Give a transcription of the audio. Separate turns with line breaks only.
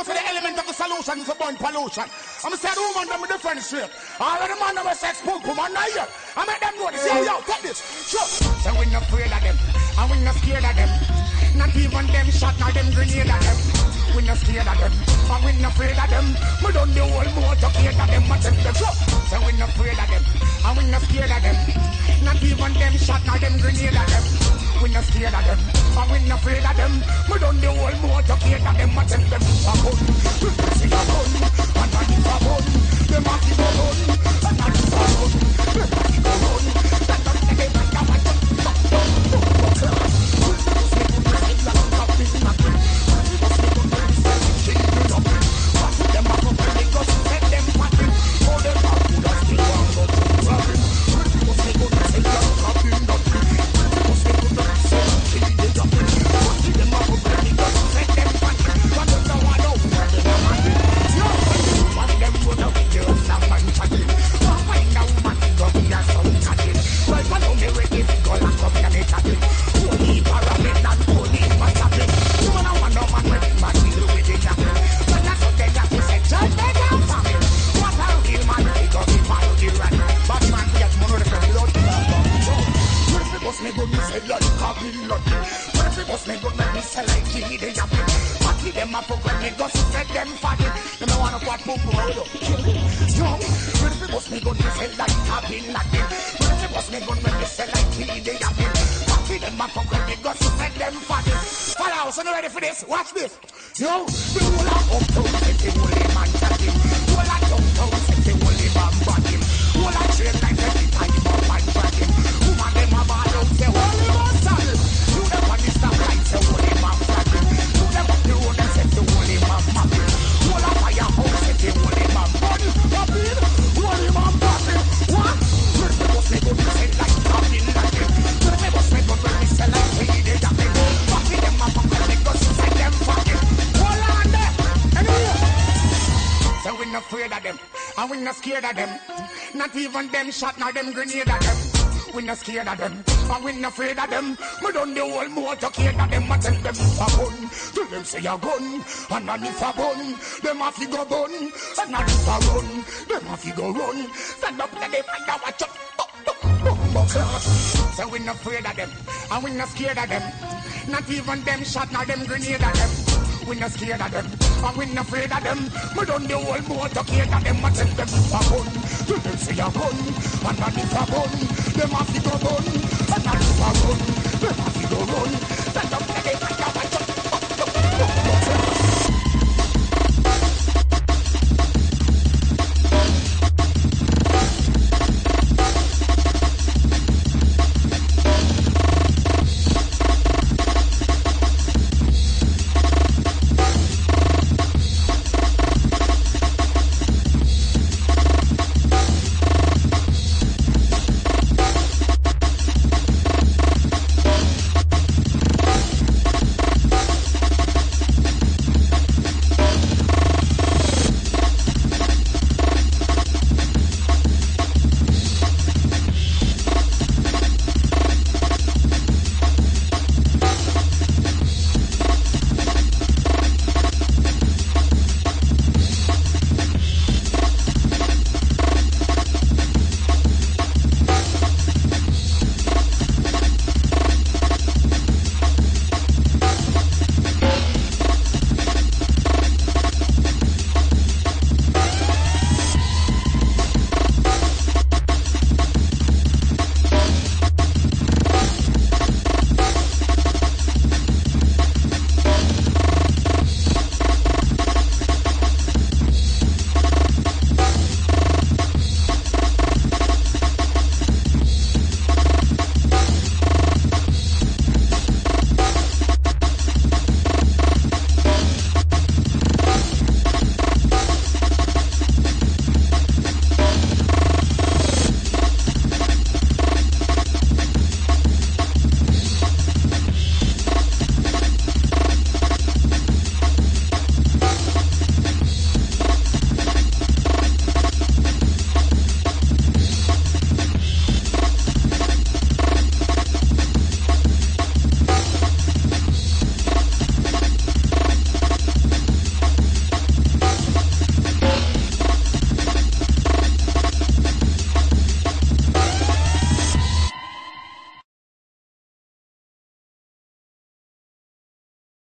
know for the element of the solution is a burn pollution. I'm saying the woman them with different straight. All of the man them with sex pum pum and not here. I make them know this. Yo, take this. Sure. So we not afraid of them, and we not scared of them. Not even them shot, nor them grenade at them. We not scared of them, and we not afraid of them. We don't do all more to care of them, and take them. Sure. So we not afraid of them, and we not scared of them. Not even them shot, nor them grenade at them. We not scared of them, and we not afraid of them. We don't do all more to care of them, and take them. A gun, we see a gun, and not if a gun. Them a keep a gun, and not if a gun. Them a keep a gun, that don't take them like a man. Watch this. Yo, the whole of uptown set the whole man chatting. Whole of downtown set the whole man batting. Whole of train like every time up and batting. Woman them a ball out say whole man saddle. You them on the stop light say whole man flagging. You them up the road and set the whole man mapping. Whole of firehouse set the whole man burning. Popping, whole man popping. What? First the bus me go to say like popping nothing. First the bus me go to say like hey they yapping. Popping them up and they go say them fucking. Hold on there. Anyway. So we not afraid of them, and we not scared of them. Not even them shot nor them grenade at them. We not scared of them, and we not afraid of them. We don't do all more to care of them, and tell them a gun. Tell them say a gun, and not if a gun. Them a fi go gun, and not if a run. Them a fi go run. Stand up let them and watch up. So we not afraid of them, and we not scared of them. Not even them shot nor them grenade at them. We not scared of them, and we not afraid of them. We don't do all more to care of them, and tell them a gun. Tell them say a gun, and not if a gun. Them a fi go gun, and not if a run. Them a fi go run.